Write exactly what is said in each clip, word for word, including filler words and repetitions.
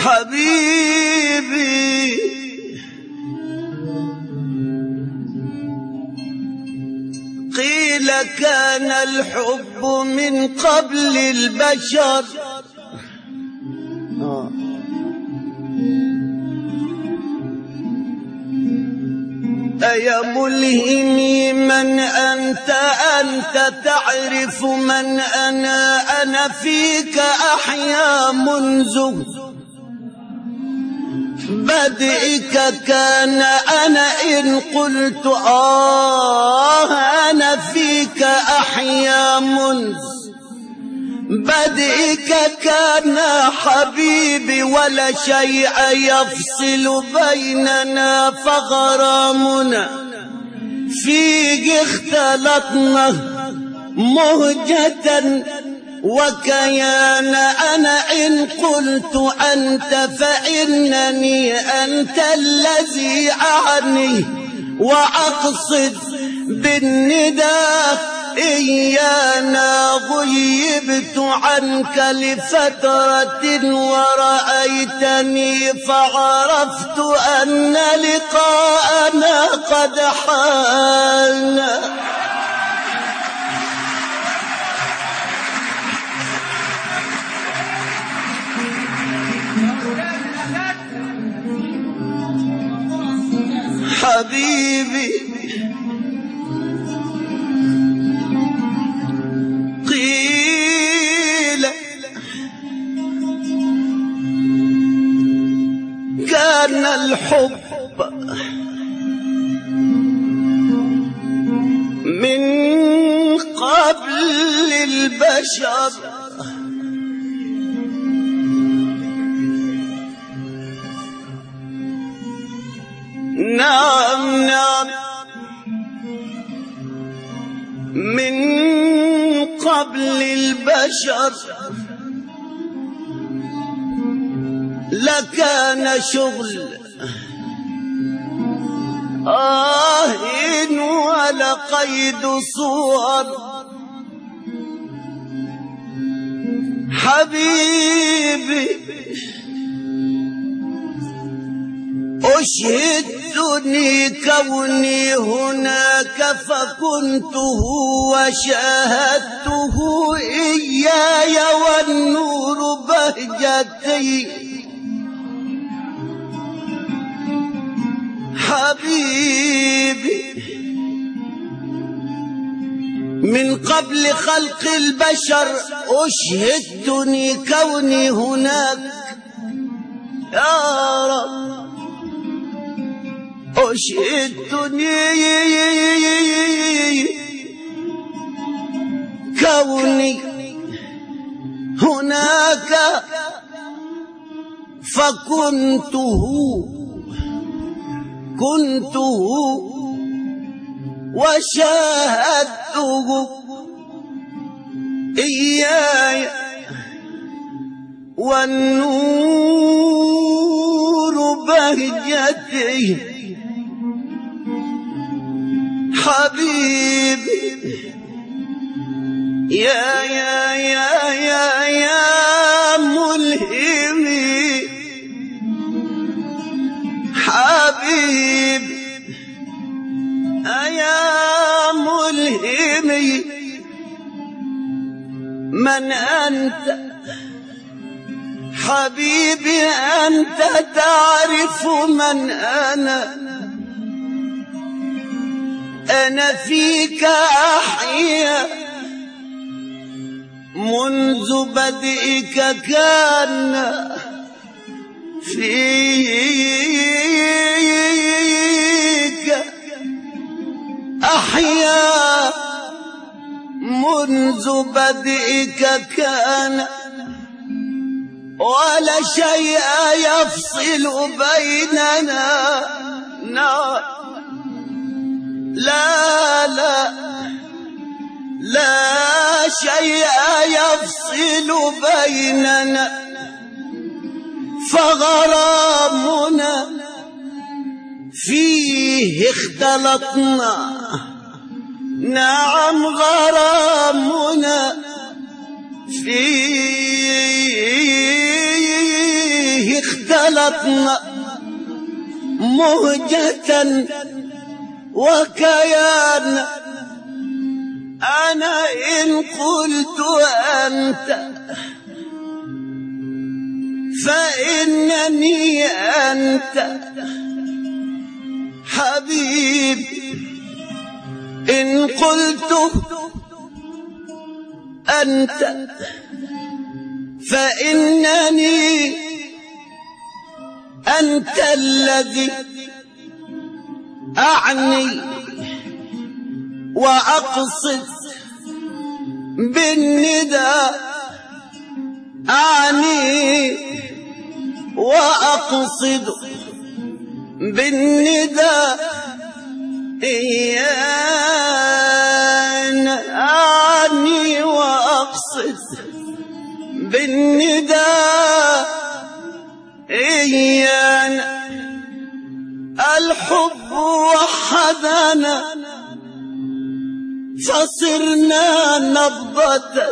حبيبي قيل كان الحب من قبل البشر أيا ملهمي من أنت أنت تعرف من أنا أنا فيك أحيا منذ بدئك كان أنا إن قلت آه أنا فيك أحيا منذ بدئك كان حبيبي ولا شيء يفصل بيننا فغرامنا فيك اختلطنا مهجة وكيان أنا إن قلت أنت فإنني أنت الذي أعني وأقصد بالنداء إيانا غيبت عنك لفترة ورأيتني فعرفت أن لقاءنا قد حان حبيبي قيل كان الحب من قبل البشر نعم نعم من قبل البشر لكان شغل آه ولا قيد صور حبيبي أشهدني كوني هناك فكنته وشاهدته إياي والنور بهجتي حبيبي من قبل خلق البشر أشهدني كوني هناك يا رب أشهدني كوني هناك فكنته كنته وشاهدته إياي والنور بهجتي حبيبي يا يا يا يا يا ملهمي حبيبي يا ملهمي من أنت حبيبي أنت تعرف من أنا أنا فيك أحيا منذ بدئك كان فيك أحيا منذ بدئك كان ولا شيء يفصل بيننا لا لا لا لا شيء يفصل بيننا فغرامنا فيه اختلطنا نعم غرامنا فيه اختلطنا مهجة وكيان. أنا إن قلت أنت فإنني أنت حبيب، إن قلت أنت فإنني أنت الذي أعني وأقصد بالنداء، أعني وأقصد بالنداء إيانا، أعني وأقصد بالنداء إيانا. الحب وحدنا فصرنا نبضة،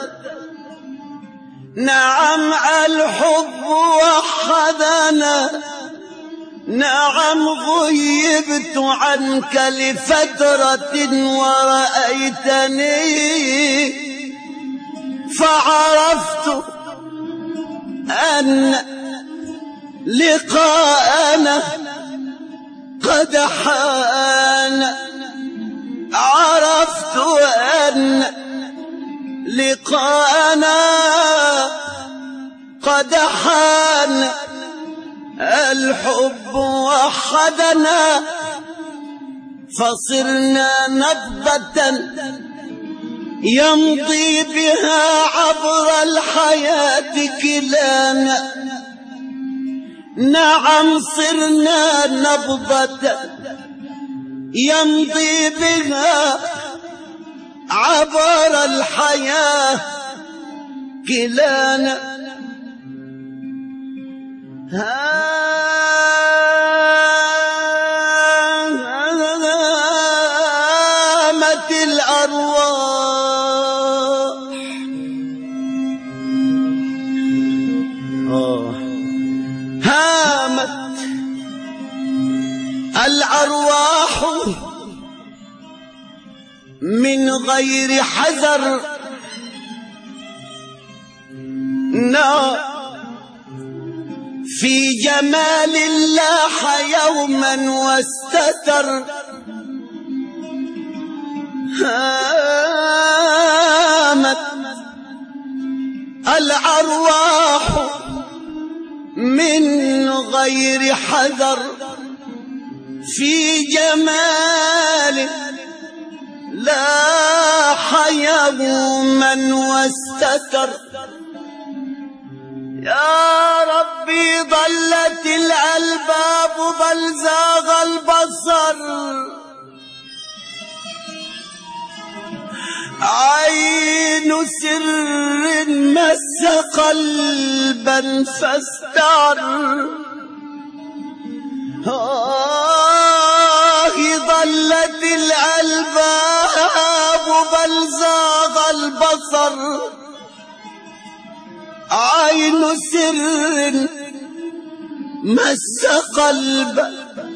نعم الحب وحدنا، نعم غيبت عنك لفترة ورأيتني فعرفت أن لقاءنا قد حان، عرفت أن لقاءنا قد حان. الحب وحدنا فصرنا نبضة يمضي بها عبر الحياة كلانا، نعم صرنا نبضة يمضي بها عبر الحياة كلانا. هامت الأرواح، هامت الأرواح من غير حذر، نعم في جمال الله يوما واستتر. هامت الأرواح من غير حذر في جمال لاح يوما واستتر. يا ربي ضلت الألباب بل زاغ البصر، عين سر مس قلبا فاستعر. آه ضلت الألباب بل زاغ البصر، عين سر مس قلبا،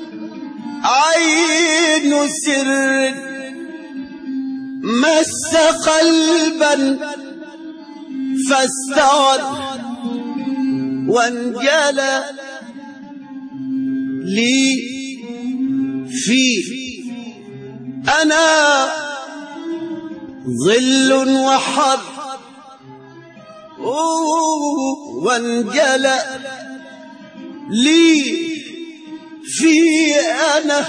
عين سر مس قلبا فاستعر وانجلى لي فيه. أنا ظل وحر وانجلى لي في، أنا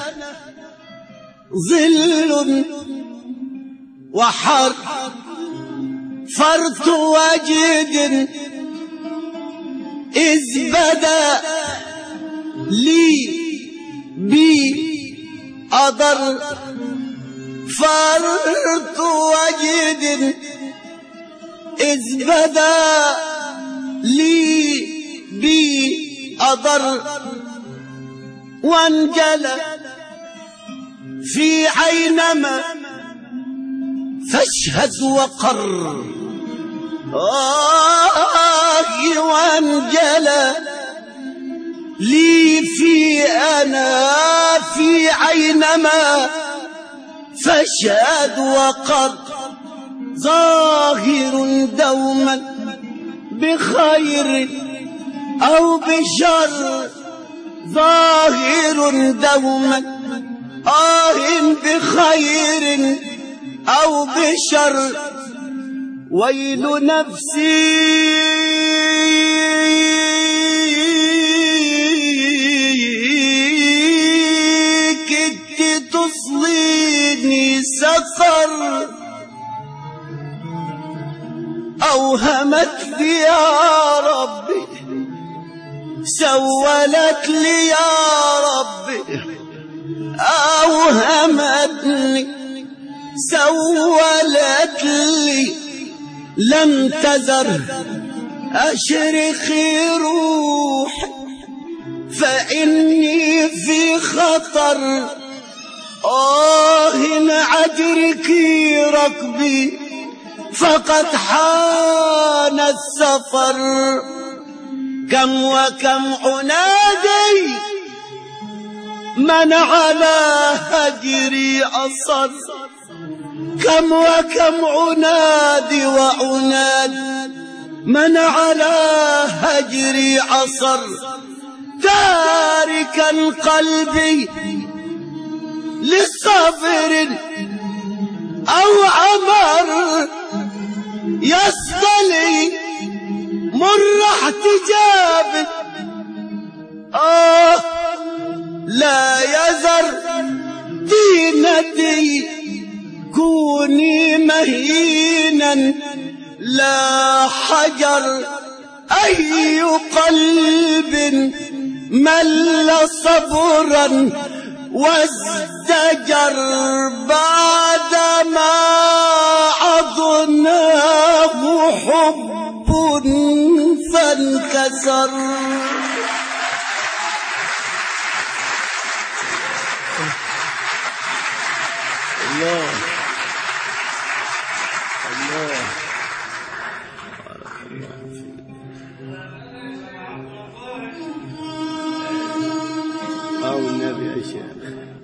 ظل وحر فرط وجد إذ بدا لي بي أضر. فرط وجد إذ بدا لي بي أضر، وانجلى في عينما فاشهد وقر. آه وانجلى لي أنا في عينما فشاد وقر ظاهر دوما بخير أو بشر ظاهر دوما آه بخير أو بشر ويل نفسي كدت تصليني سقر أوهمت لي يا ربي سولت لي يا ربي أوهمتني سولت لي لم تزر أشرخي روحي فإني في خطر آه عجركي ركبي فقد حان السفر كم وكم عنادي من على هجري أصر كم وكم عنادي وعناد من على هجري عصر تاركا قلبي للصبر أو عمر يصطلي مر احتجاب آه لا يزر دينتي كوني مهينا لا حجر أي قلب مل صبرا وازدجر بعدما عضناه حب فانكسر الله الله أو النبي يا شيخ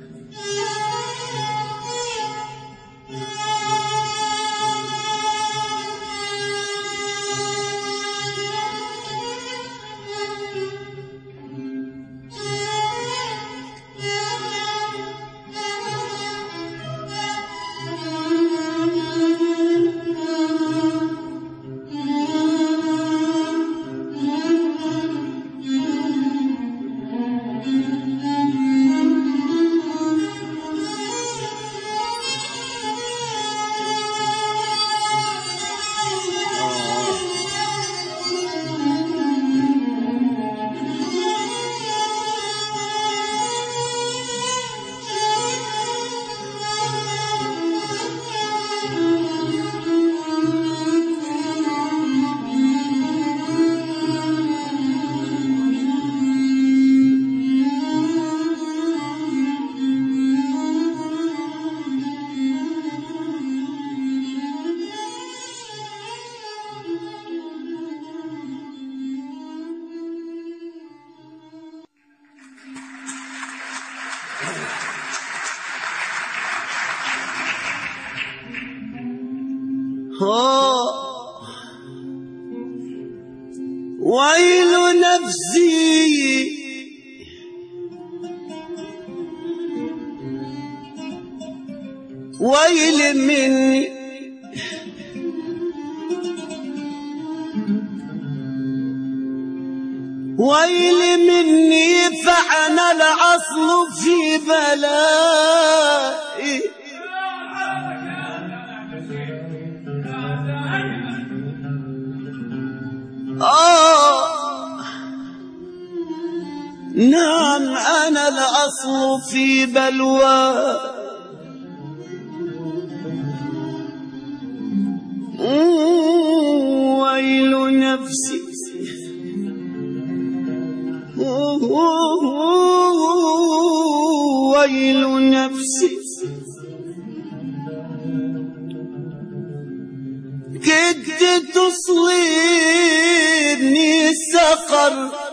ويل نفسي ويل مني ويل مني فأنا الأصل في بلائي آه نعم أنا الأصل في بلوى ويل نفسي ويل نفسي كدت تصليني سقر